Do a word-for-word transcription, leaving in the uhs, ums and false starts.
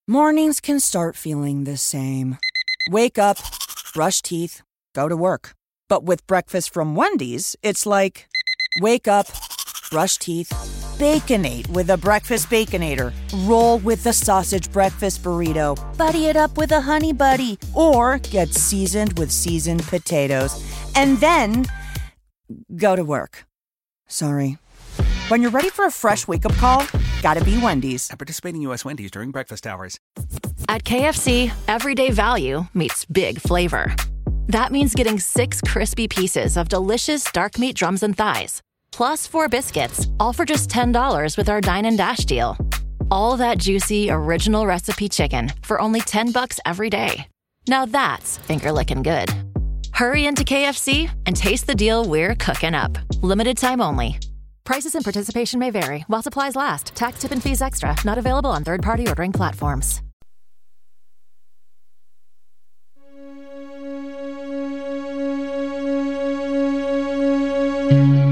Mornings can start feeling the same. Wake up, brush teeth, go to work. But with breakfast from Wendy's, it's like, wake up, brush teeth, Baconate with a breakfast Baconator. Roll with the sausage breakfast burrito. Buddy it up with a honey buddy. Or get seasoned with seasoned potatoes. And then go to work. Sorry. When you're ready for a fresh wake-up call, gotta be Wendy's. At participating U S Wendy's during breakfast hours. At K F C, everyday value meets big flavor. That means getting six crispy pieces of delicious dark meat drums and thighs, plus four biscuits, all for just ten dollars with our Dine and Dash deal. All that juicy, original recipe chicken for only ten bucks every day. Now that's finger-licking good. Hurry into K F C and taste the deal we're cooking up. Limited time only. Prices and participation may vary while supplies last. Tax, tip, and fees extra. Not available on third-party ordering platforms. Thank you.